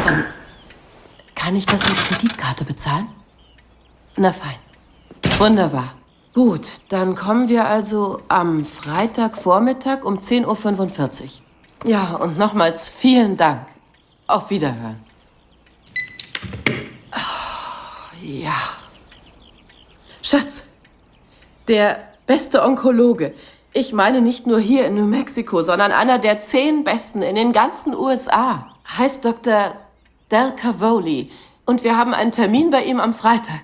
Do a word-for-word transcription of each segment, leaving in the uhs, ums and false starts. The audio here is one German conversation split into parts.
Ähm, kann ich das mit Kreditkarte bezahlen? Na fein. Wunderbar. Gut, dann kommen wir also am Freitagvormittag um zehn Uhr fünfundvierzig. Ja, und nochmals vielen Dank. Auf Wiederhören. Oh, ja. Schatz, der beste Onkologe. Ich meine nicht nur hier in New Mexico, sondern einer der zehn besten in den ganzen U S A. Heißt Doktor Del Cavoli. Und wir haben einen Termin bei ihm am Freitag.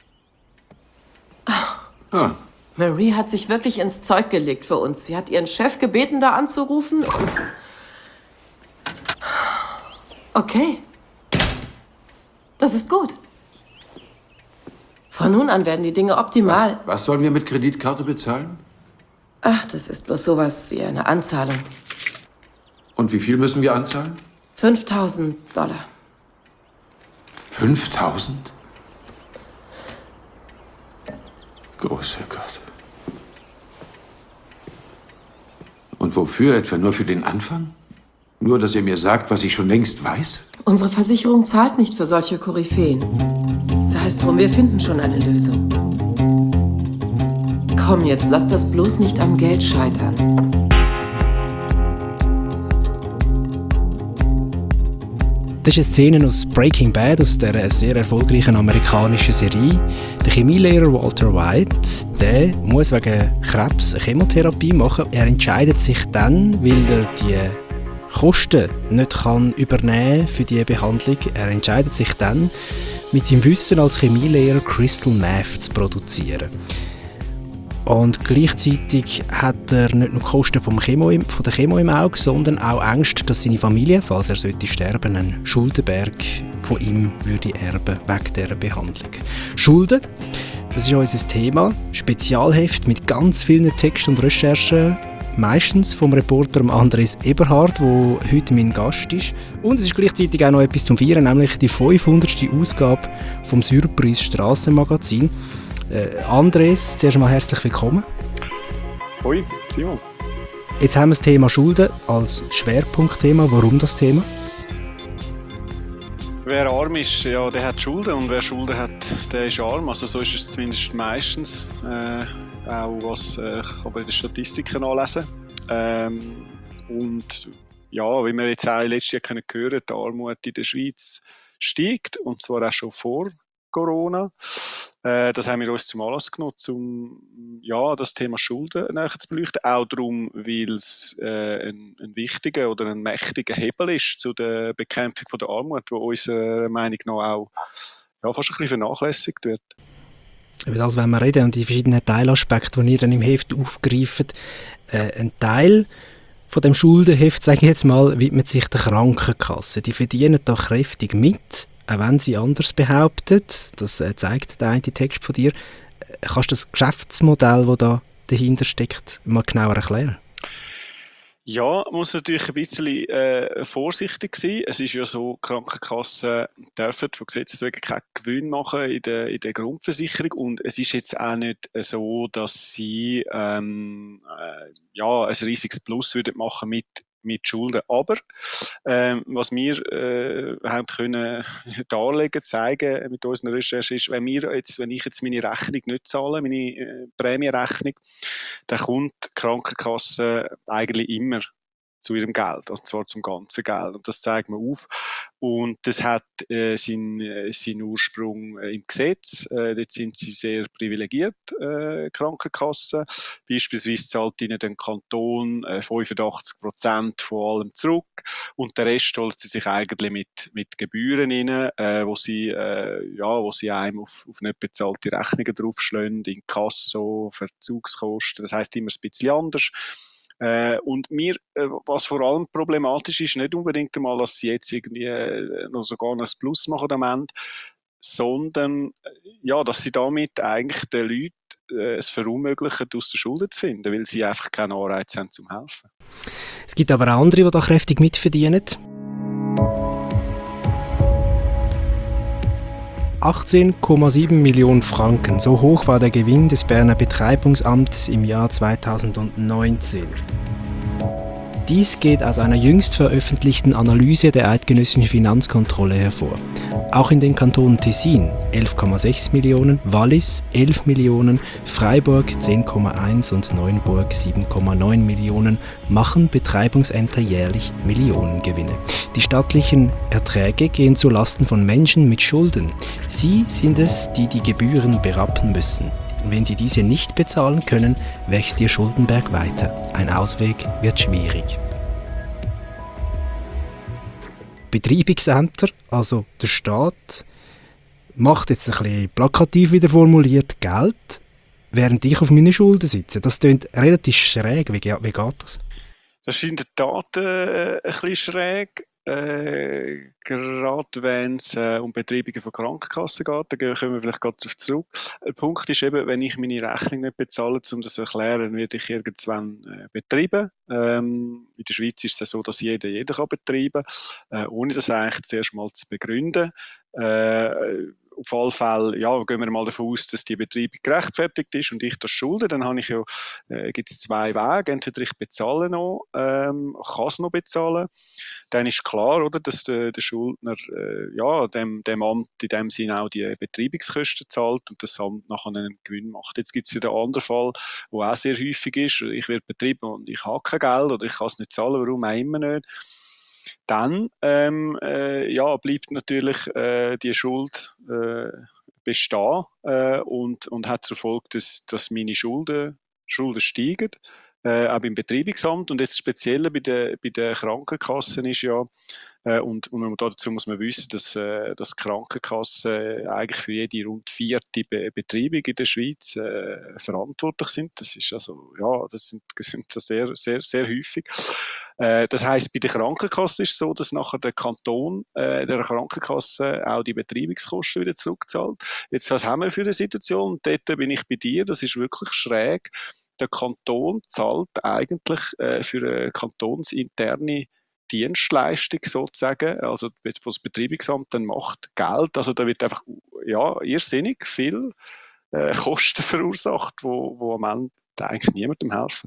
Oh. Ah. Marie hat sich wirklich ins Zeug gelegt für uns. Sie hat ihren Chef gebeten, da anzurufen und... Okay. Das ist gut. Von nun an werden die Dinge optimal. Was, was sollen wir mit Kreditkarte bezahlen? Ach, das ist bloß sowas wie eine Anzahlung. Und wie viel müssen wir anzahlen? fünftausend Dollar. fünftausend? Großer Gott. Und wofür etwa? Nur für den Anfang? Nur, dass ihr mir sagt, was ich schon längst weiß? Unsere Versicherung zahlt nicht für solche Koryphäen. Das heißt drum, wir finden schon eine Lösung. Komm jetzt, lass das bloß nicht am Geld scheitern. Das ist eine Szene aus Breaking Bad, aus dieser sehr erfolgreichen amerikanischen Serie. Der Chemielehrer Walter White, der muss wegen Krebs eine Chemotherapie machen. Er entscheidet sich dann, weil er die Kosten nicht kann übernehmen für diese Behandlung. Er entscheidet sich dann, mit seinem Wissen als Chemielehrer Crystal Meth zu produzieren. Und gleichzeitig hat er nicht nur die Kosten vom Chemo im, von der Chemo im Auge, sondern auch Angst, dass seine Familie, falls er sollte sterben, einen Schuldenberg von ihm würde erben wegen dieser Behandlung. Schulden, das ist unser Thema. Spezialheft mit ganz vielen Texten und Recherchen. Meistens vom Reporter Andres Eberhard, der heute mein Gast ist. Und es ist gleichzeitig auch noch etwas zum Feiern, nämlich die fünfhundertste Ausgabe vom Surprise Strassenmagazin. Äh, Andres, zuerst mal herzlich willkommen. Hoi, Simon. Jetzt haben wir das Thema Schulden als Schwerpunktthema. Warum das Thema? Wer arm ist, ja, der hat Schulden, und wer Schulden hat, der ist arm. Also so ist es zumindest meistens. Äh, auch was äh, ich kann bei den Statistiken nachlesen. Ähm, und ja, wie wir jetzt auch letztes Jahr können hören, die Armut in der Schweiz steigt, und zwar auch schon vor Corona. Äh, das haben wir uns zum Anlass genommen, um ja, das Thema Schulden näher zu beleuchten. Auch darum, weil es äh, ein, ein wichtiger oder ein mächtiger Hebel ist zu der Bekämpfung von der Armut, wo unserer Meinung nach auch ja, fast ein bisschen vernachlässigt wird. Über das wollen wir reden und die verschiedenen Teilaspekte, die ihr dann im Heft aufgreift. Äh, ein Teil von dem Schuldenheft, sage ich jetzt mal, widmet sich der Krankenkasse. Die verdienen da kräftig mit, auch wenn sie anders behaupten. Das äh, zeigt der eine Text von dir. Äh, kannst du das Geschäftsmodell, das da dahinter steckt, mal genauer erklären? Ja, man muss natürlich ein bisschen äh, vorsichtig sein. Es ist ja so, Krankenkassen dürfen von Gesetzes wegen keinen Gewinn machen in der, in der Grundversicherung, und es ist jetzt auch nicht so, dass sie ähm, äh, ja, ein riesiges Plus würden machen mit mit Schulden. Aber ähm, was wir äh, haben können darlegen, zeigen mit unseren Recherchen ist, wenn, wir jetzt, wenn ich jetzt meine Rechnung nicht zahle, meine äh, Prämienrechnung, dann kommt die Krankenkasse eigentlich immer zu ihrem Geld, und zwar zum ganzen Geld. Und das zeigt man auf. Und das hat äh, seinen, äh, seinen Ursprung äh, im Gesetz. Äh, dort sind sie sehr privilegiert, äh, Krankenkassen. Beispielsweise zahlt ihnen der Kanton äh, fünfundachtzig Prozent von allem zurück, und der Rest holt sie sich eigentlich mit, mit Gebühren rein, äh, wo sie, äh, ja, wo sie einem auf, auf nicht bezahlte Rechnungen draufschlagen, Inkasso, Verzugskosten. Das heisst immer ein bisschen anders. Äh, und mir, äh, was vor allem problematisch ist, nicht unbedingt einmal, dass sie jetzt irgendwie äh, noch sogar noch ein Plus machen am Ende, sondern äh, ja, dass sie damit eigentlich den Leuten äh, es verunmöglichen, aus der Schulden zu finden, weil sie einfach keinen Anreiz haben zum Helfen. Es gibt aber auch andere, die da kräftig mitverdienen. achtzehn Komma sieben Millionen Franken, so hoch war der Gewinn des Berner Betreibungsamtes im Jahr zweitausendneunzehn. Dies geht aus einer jüngst veröffentlichten Analyse der eidgenössischen Finanzkontrolle hervor. Auch in den Kantonen Tessin elf Komma sechs Millionen, Wallis elf Millionen, Freiburg zehn Komma eins und Neuenburg sieben Komma neun Millionen machen Betreibungsämter jährlich Millionengewinne. Die staatlichen Erträge gehen zu Lasten von Menschen mit Schulden. Sie sind es, die die Gebühren berappen müssen. Wenn sie diese nicht bezahlen können, wächst ihr Schuldenberg weiter. Ein Ausweg wird schwierig. Betreibungsämter, also der Staat, macht jetzt ein bisschen plakativ wieder formuliert Geld, während ich auf meine Schulden sitze. Das klingt relativ schräg. Wie, wie geht das? Das ist in der Tat äh, ein bisschen schräg. Äh, gerade wenn es äh, um Betreibungen von Krankenkassen geht, da kommen wir vielleicht gerade darauf zurück. Der Punkt ist eben, wenn ich meine Rechnung nicht bezahle, um das zu erklären, werde ich irgendwann äh, betreiben. Ähm, in der Schweiz ist es so, dass jeder jeden kann betreiben kann, äh, ohne das eigentlich zuerst mal zu begründen. Äh, Auf alle Fälle, ja, gehen wir mal davon aus, dass die Betreibung gerechtfertigt ist und ich das schulde, dann habe ich ja, äh, gibt es zwei Wege. Entweder ich bezahle noch, ähm, kann es noch bezahlen. Dann ist klar, oder, dass der, der Schuldner äh, ja, dem, dem Amt in dem Sinne auch die Betreibungskosten zahlt und das Amt nachher einen Gewinn macht. Jetzt gibt es ja den anderen Fall, der auch sehr häufig ist. Ich werde betrieben und ich habe kein Geld oder ich kann es nicht zahlen, warum auch immer nicht. Dann ähm, äh, ja, bleibt natürlich äh, die Schuld äh, bestehen äh, und, und hat zur Folge, dass, dass meine Schulden, Schulden steigen, äh, auch beim Betreibungsamt. Und jetzt speziell bei den bei der Krankenkassen ist ja, äh, und, und dazu muss man wissen, dass, äh, dass die Krankenkassen eigentlich für jede rund vierte Be- Betreibung in der Schweiz äh, verantwortlich sind. Das ist also, ja, das sind, das sind sehr, sehr, sehr häufig. Das heisst, bei der Krankenkasse ist es so, dass nachher der Kanton äh, der Krankenkasse auch die Betreibungskosten wieder zurückzahlt. Jetzt, was haben wir für eine Situation? Und dort bin ich bei dir, das ist wirklich schräg. Der Kanton zahlt eigentlich äh, für eine kantonsinterne Dienstleistung sozusagen, also was das Betreibungsamt dann macht, Geld. Also da wird einfach ja, irrsinnig viel äh, Kosten verursacht, wo, wo am Ende eigentlich niemandem helfen.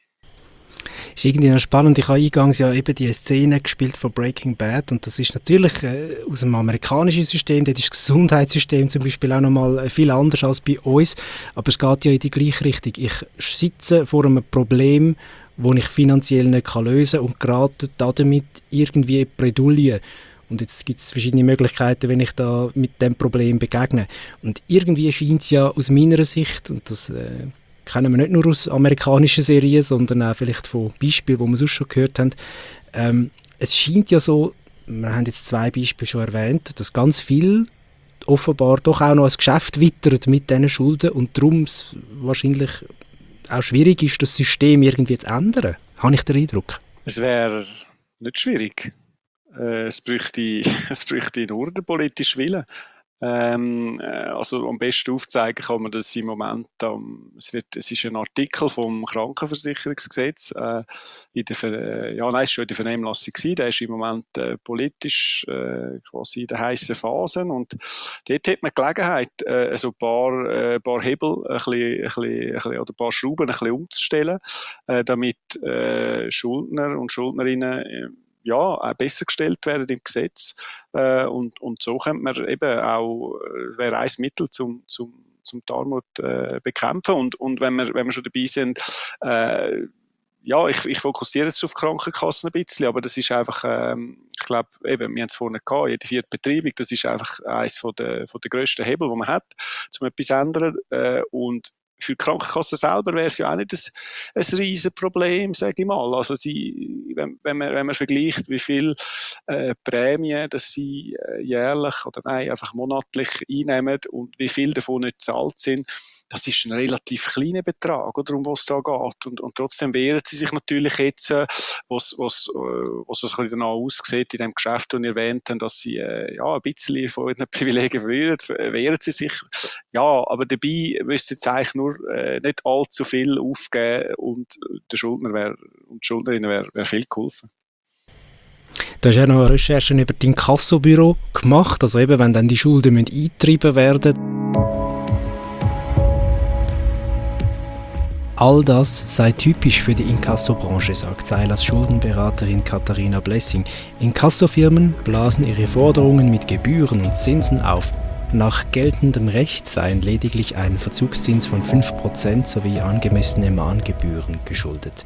Ist irgendwie noch spannend. Ich habe eingangs ja eben die Szene gespielt von Breaking Bad und das ist natürlich äh, aus dem amerikanischen System, dort ist das Gesundheitssystem zum Beispiel auch nochmal viel anders als bei uns, aber es geht ja in die gleiche Richtung. Ich sitze vor einem Problem, das ich finanziell nicht lösen kann und gerate damit irgendwie in Bredouille. Und jetzt gibt es verschiedene Möglichkeiten, wenn ich da mit dem Problem begegne. Und irgendwie scheint es ja aus meiner Sicht, und das äh, kennen wir nicht nur aus amerikanischen Serien, sondern auch vielleicht von Beispielen, die wir sonst schon gehört haben. Ähm, es scheint ja so, wir haben jetzt zwei Beispiele schon erwähnt, dass ganz viel offenbar doch auch noch ein Geschäft wittert mit diesen Schulden und darum es wahrscheinlich auch schwierig ist, das System irgendwie zu ändern. Habe ich den Eindruck? Es wäre nicht schwierig. Äh, es bräuchte, es bräuchte nur den politischen Willen. Ähm, also am besten aufzeigen kann man das im Moment, ähm, es, wird, es ist ein Artikel vom Krankenversicherungsgesetz, äh, in der, Ver- ja nein, es war schon in der Vernehmlassung gewesen, der ist im Moment äh, politisch äh, quasi in der heißen Phase und dort hat man Gelegenheit, äh, so ein paar, äh, paar Hebel ein bisschen, ein bisschen, ein bisschen, oder ein paar Schrauben ein bisschen umzustellen, äh, damit äh, Schuldner und Schuldnerinnen äh, ja, auch besser gestellt werden im Gesetz. Äh, und, und so könnte man eben auch, äh, wäre ein Mittel zum, zum, zum die Armut äh, bekämpfen. Und, und wenn, wir, wenn wir schon dabei sind, äh, ja, ich, ich fokussiere jetzt auf Krankenkassen ein bisschen, aber das ist einfach, ähm, ich glaube, eben, wir haben es vorhin gehabt, jede vierte Betreibung, das ist einfach eines von der, von der grössten Hebel, die man hat, um etwas zu ändern. Äh, und für die Krankenkasse selber wäre es ja auch nicht ein, ein riesen Problem, sage ich mal. Also sie, wenn, wenn, man, wenn man vergleicht, wie viel äh, Prämien dass sie äh, jährlich oder nein, einfach monatlich einnehmen und wie viel davon nicht gezahlt sind, das ist ein relativ kleiner Betrag, oder, um was es da geht. Und, und trotzdem wehren sie sich natürlich jetzt, äh, was, was, äh, was es ein bisschen danach aussieht in dem Geschäft, das ihr erwähnt habt, dass sie äh, ja, ein bisschen von ihren Privilegien wehren, wehren sie sich. Ja, aber dabei müssen sie jetzt eigentlich nur äh, nicht allzu viel aufgeben und der Schuldner wär, und die Schuldnerin wäre wär viel geholfen. Du hast ja noch Recherchen über dein Inkassobüro gemacht, also eben, wenn dann die Schulden eingetrieben werden. All das sei typisch für die Inkassobranche, sagt Seilas Schuldenberaterin Katharina Blessing. Inkassofirmen blasen ihre Forderungen mit Gebühren und Zinsen auf. Nach geltendem Recht seien lediglich ein Verzugszins von fünf Prozent sowie angemessene Mahngebühren geschuldet.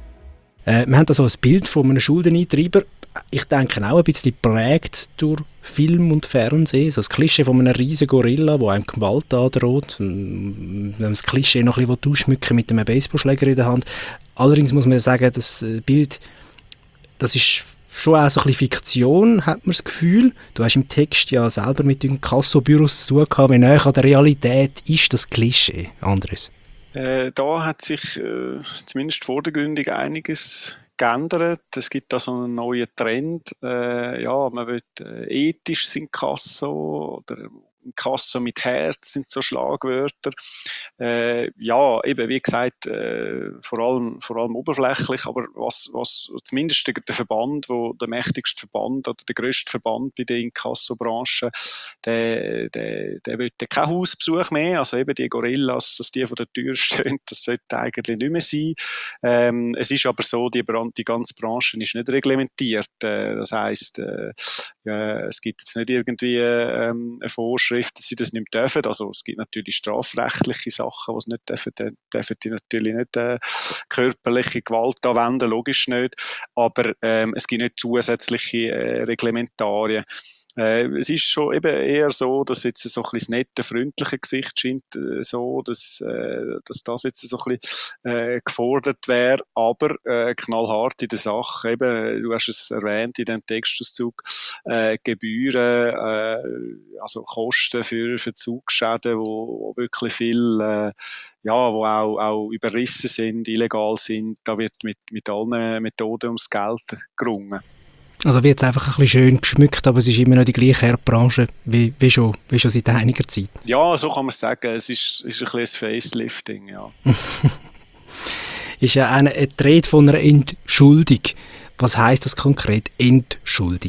Äh, wir haben da so ein Bild von einem Schuldeneintreiber. Ich denke auch ein bisschen geprägt durch Film und Fernsehen. So das Klischee von einem riesen Gorilla, der einem Gewalt androht. Wenn man das Klischee noch ein bisschen ausschmücken mit einem Baseballschläger in der Hand. Allerdings muss man sagen, das Bild, das ist schon auch so ein bisschen Fiktion, hat man das Gefühl. Du hast im Text ja selber mit den Inkassobüros zu tun gehabt. Wie nahe an der Realität ist das Klischee, Andres? Äh, da hat sich äh, zumindest vordergründig einiges geändert. Es gibt da so einen neuen Trend. Äh, ja, man will äh, ethisch Inkasso oder Inkasso mit Herz sind so Schlagwörter. Äh, ja, eben, wie gesagt, äh, vor allem, vor allem oberflächlich, aber was, was zumindest der, der Verband, wo der mächtigste Verband oder der grösste Verband bei der Inkassobranche, der, der, der will keinen Hausbesuch mehr. Also eben die Gorillas, dass die vor der Tür stehen, das sollte eigentlich nicht mehr sein. Ähm, es ist aber so, die, die ganze Branche ist nicht reglementiert. Äh, das heisst, äh, äh, es gibt jetzt nicht irgendwie äh, eine Vorschrift, dass sie das nicht dürfen. Also es gibt natürlich strafrechtliche Sachen, die sie nicht dürfen. Dann dürfen die natürlich nicht äh, körperliche Gewalt anwenden, logisch nicht. Aber ähm, es gibt nicht zusätzliche äh, Reglementarien. Äh, es ist schon eben eher so, dass jetzt so ein bisschen das nette, freundliche Gesicht scheint äh, so, dass, äh, dass das jetzt so ein bisschen äh, gefordert wäre, aber äh, knallhart in der Sache. Eben, du hast es erwähnt in dem Textauszug, äh, Gebühren, äh, also Kosten für Verzugsschäden, wo, wo wirklich viel äh, ja, wo auch, auch überrissen sind, illegal sind. Da wird mit, mit allen Methoden ums Geld gerungen. Also wird es einfach ein bisschen schön geschmückt, aber es ist immer noch die gleiche Herdbranche wie, wie, schon, wie schon seit einiger Zeit. Ja, so kann man es sagen. Es ist, ist ein bisschen ein Facelifting, ja. Ist ja eine, eine Rede von einer Entschuldung. Was heisst das konkret, Entschuldung?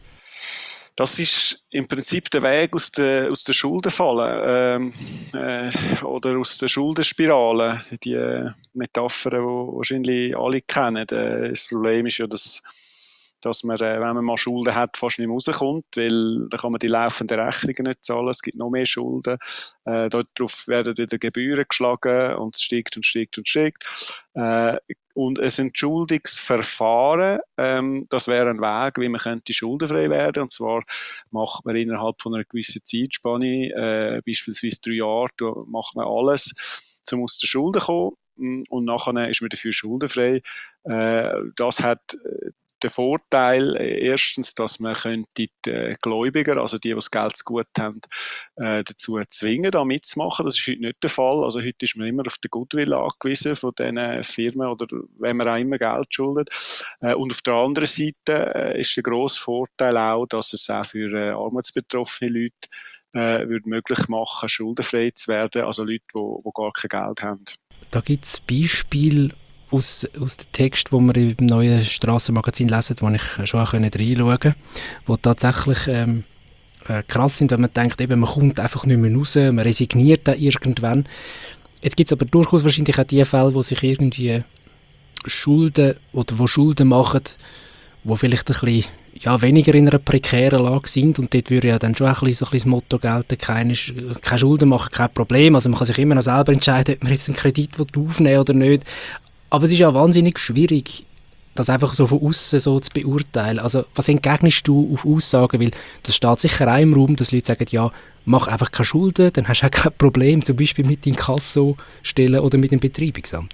Das ist im Prinzip der Weg aus der, aus der Schuldenfalle ähm, äh, oder aus der Schuldenspirale. Die Metapher, die wahrscheinlich alle kennen. Das Problem ist ja, dass dass man, wenn man mal Schulden hat, fast nicht mehr rauskommt, weil dann kann man die laufenden Rechnungen nicht zahlen, es gibt noch mehr Schulden, äh, darauf werden wieder Gebühren geschlagen und es steigt und steigt und steigt. Äh, und ein Entschuldungsverfahren, ähm, das wäre ein Weg, wie man könnte schuldenfrei werden, und zwar macht man innerhalb von einer gewissen Zeitspanne, äh, beispielsweise drei Jahre, da macht man alles, um aus der Schulden zu kommen, und nachher ist man dafür schuldenfrei. Äh, das hat der Vorteil, erstens, dass man könnte die Gläubiger, also die, die das Geld zu gut haben, äh, dazu zwingen, da mitzumachen. Das ist heute nicht der Fall. Also heute ist man immer auf den Goodwill angewiesen von diesen Firmen oder wenn man auch immer Geld schuldet. Äh, und auf der anderen Seite äh, ist der grosse Vorteil auch, dass es auch für äh, armutsbetroffene Leute äh, würde möglich machen, schuldenfrei zu werden, also Leute, die, die gar kein Geld haben. Da gibt es Beispiele aus, aus dem Text, den wir im neuen Strassenmagazin lesen, wo ich schon auch reinschauen konnte, die tatsächlich ähm, äh, krass sind, wenn man denkt, eben, man kommt einfach nicht mehr raus, man resigniert dann irgendwann. Jetzt gibt es aber durchaus wahrscheinlich auch die Fälle, wo sich irgendwie Schulden oder wo Schulden machen, die vielleicht ein bisschen ja, weniger in einer prekären Lage sind, und dort würde ja dann schon ein bisschen, so ein bisschen das Motto gelten, keine, keine Schulden machen, kein Problem. Also man kann sich immer noch selber entscheiden, ob man jetzt einen Kredit aufnehmen will oder nicht. Aber es ist ja wahnsinnig schwierig, das einfach so von außen so zu beurteilen. Also was entgegnest du auf Aussagen? Weil das steht sicher auch im Raum, dass Leute sagen, ja, mach einfach keine Schulden, dann hast du auch kein Problem, zum Beispiel mit den Inkassostellen oder mit dem Betreibungsamt.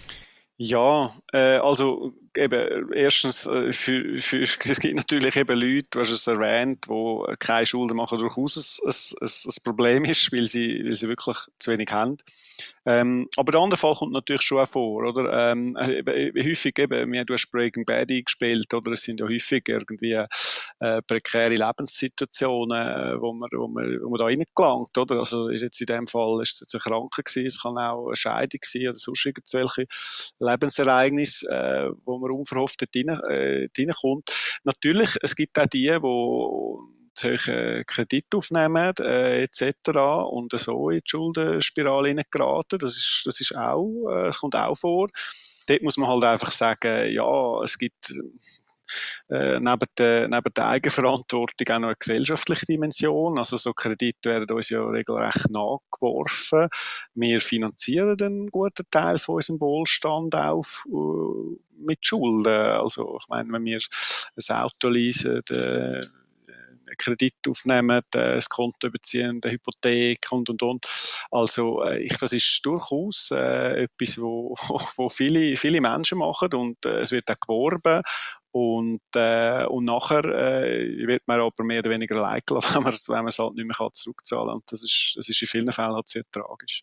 Ja, äh, also eben, erstens, äh, für, für, es gibt natürlich eben Leute, du hast es erwähnt, die keine Schulden machen, durchaus ein, ein, ein Problem ist, weil sie, weil sie wirklich zu wenig haben. Ähm, aber der andere Fall kommt natürlich schon auch vor, oder? Ähm, äh, häufig eben, du hast Breaking Bad eingespielt, oder? Es sind ja häufig irgendwie äh, prekäre Lebenssituationen, äh, wo man, wo man, wo man da reingelangt, oder? Also ist jetzt in dem Fall ist es jetzt eine Krankheit gewesen, es kann auch eine Scheidung sein oder sonst irgendwelche Lebensereignisse, äh, wo man unverhofft dort rein, äh, reinkommt. Natürlich, es gibt auch die, wo zu hohen Kredit aufnehmen, äh, et cetera und so in die Schuldenspirale hineingeraten. Das ist, das ist auch, äh, das kommt auch vor. Dort muss man halt einfach sagen, ja, es gibt Äh, neben, der, neben der Eigenverantwortung auch noch eine gesellschaftliche Dimension. Also so Kredite werden uns ja regelrecht nachgeworfen. Wir finanzieren einen guten Teil von unserem Wohlstand auf uh, mit Schulden. Also ich meine, wenn wir ein Auto leasen, äh, einen Kredit aufnehmen, äh, das Konto überziehen, eine Hypothek und und und. Also äh, ich, das ist durchaus äh, etwas, wo, wo viele, viele Menschen machen und äh, es wird auch geworben. Und, äh, und nachher äh, wird man aber mehr oder weniger allein gelassen, wenn man es wenn halt nicht mehr zurückzahlen kann. Und das ist, das ist in vielen Fällen halt sehr tragisch.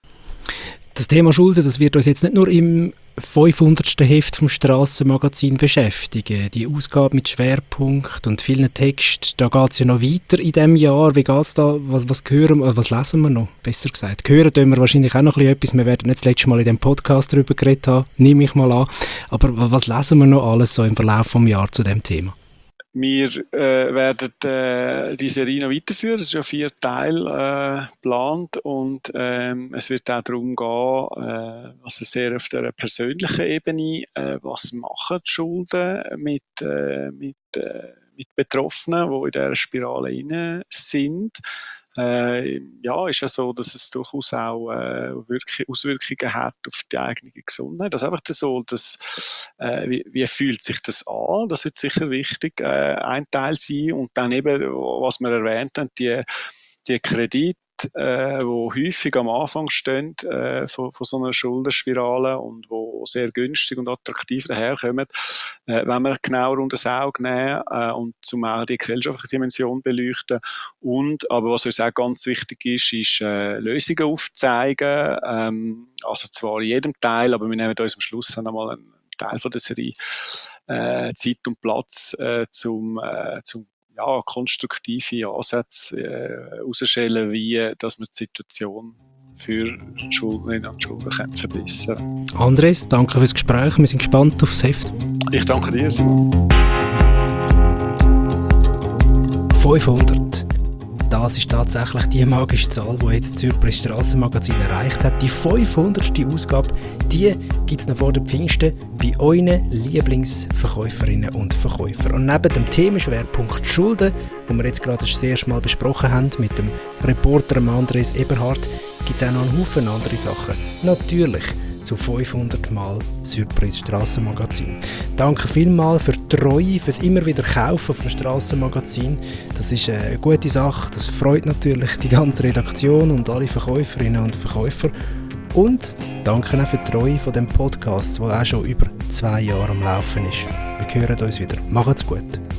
Das Thema Schulden, das wird uns jetzt nicht nur im fünfhundertsten Heft vom Strassenmagazin beschäftigen. Die Ausgabe mit Schwerpunkt und vielen Texten, da geht es ja noch weiter in diesem Jahr. Wie geht es da? Was, was, hören, was lesen wir noch? Besser gesagt. Hören tun wir wahrscheinlich auch noch etwas. Wir werden nicht das letzte Mal in diesem Podcast darüber geredet haben, nehme ich mal an. Aber was lesen wir noch alles so im Verlauf des Jahres zu diesem Thema? Wir äh, werden äh, die Serie noch weiterführen. Es ist ja vier Teile äh, geplant und ähm, es wird auch darum gehen, äh, also sehr auf der persönlichen Ebene, äh, was machen die Schulden mit, äh, mit, äh, mit Betroffenen, die in dieser Spirale rein sind. Äh, ja, ist ja so, dass es durchaus auch äh, wirklich Auswirkungen hat auf die eigene Gesundheit. Das ist einfach so, dass, äh, wie, wie fühlt sich das an? Das wird sicher wichtig äh, ein Teil sein. Und dann eben, was wir erwähnt haben, die, die Kredite, äh, die häufig am Anfang stehen äh, von, von so einer Schuldenspirale und wo sehr günstig und attraktiv daherkommen, äh, wenn wir genauer unter das Auge nehmen äh, und zum auch die gesellschaftliche Dimension beleuchten. Und, aber was uns auch ganz wichtig ist, ist äh, Lösungen aufzeigen, ähm, also zwar in jedem Teil, aber wir nehmen uns am Schluss dann einmal einen Teil von der Serie äh, Zeit und Platz äh, zum, äh, zum ja, konstruktive Ansätze äh, herausstellen, wie dass wir die Situation für die Schuldnerinnen und Schuldner verbessern können. Andres, danke fürs Gespräch. Wir sind gespannt auf das Heft. Ich danke dir, Simon. fünfhundert. Das ist tatsächlich die magische Zahl, die jetzt das Surprise Strassenmagazin erreicht hat. Die fünfhundertste Ausgabe, die gibt es noch vor den Pfingsten bei euren Lieblingsverkäuferinnen und Verkäufern. Und neben dem Themenschwerpunkt Schulden, den wir jetzt gerade das erste Mal besprochen haben mit dem Reporter Andres Eberhardt, gibt es auch noch einen Haufen andere Sachen. Natürlich zu fünfhundert Mal Surprise Strassenmagazin. Danke vielmals für die Treue, fürs immer wieder Kaufen vom Strassenmagazin. Das ist eine gute Sache, das freut natürlich die ganze Redaktion und alle Verkäuferinnen und Verkäufer. Und danke auch für die Treue von dem Podcast, der auch schon über zwei Jahre am Laufen ist. Wir hören uns wieder. Macht's gut.